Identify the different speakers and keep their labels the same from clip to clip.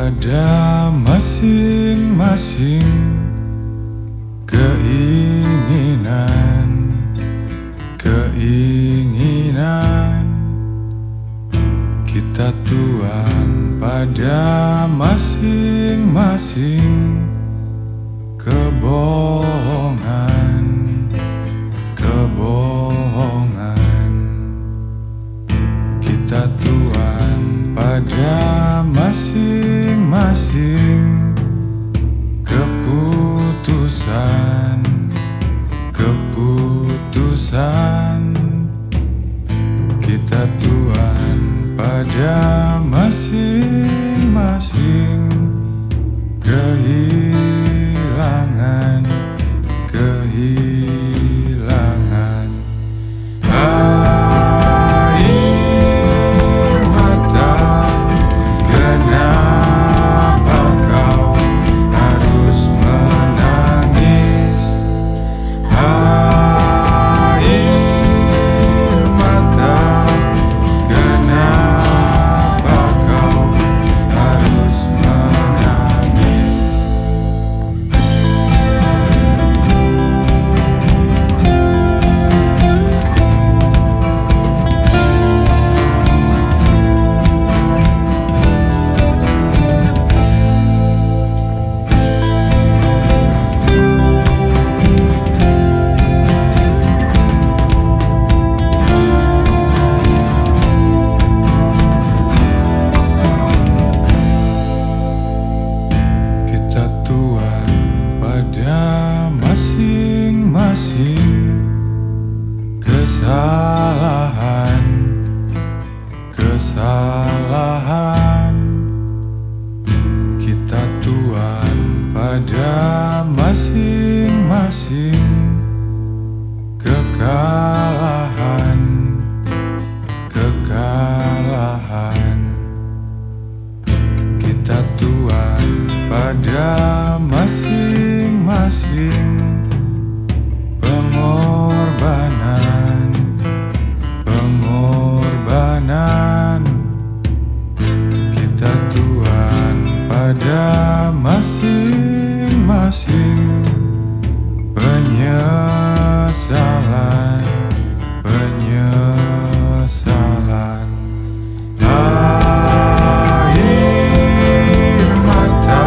Speaker 1: pada masing-masing keinginan kita tuan pada masing-masing kebohongan kita tuan pada masing-masing keputusan kita tuan pada masing-masing kehilangan air mata. Kenapa kau harus menangis? Air mata, kenapa kau harus menangis? Kita tuan pada masing-masing kesalahan kita tuan pada masing-masing kekalahan kita tuan pada masing-masing pengorbanan kita tuan pada masing-masing penyesalan air mata.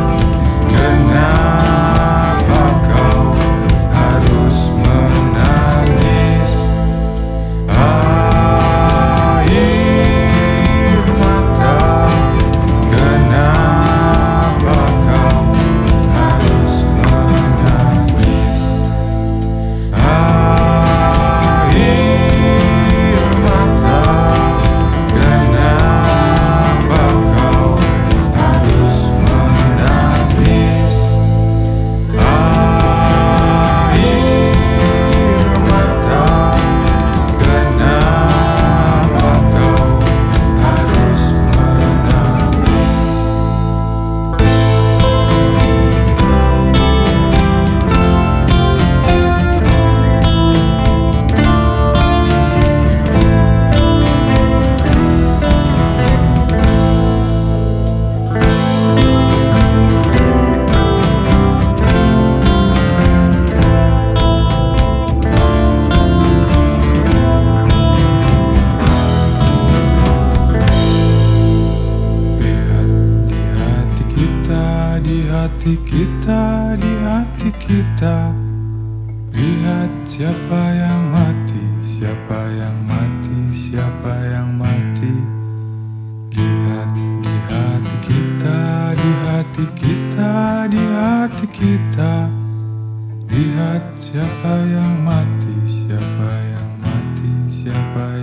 Speaker 1: Kenapa kau harus menangis? Air mata, kenapa kau harus menangis? Air mata, kenapa kau harus menangis? Air mata, kenapa kau harus menangis? Di hati kita, lihat siapa yang mati. Lihat di hati kita, di hati kita, lihat siapa yang mati, siapa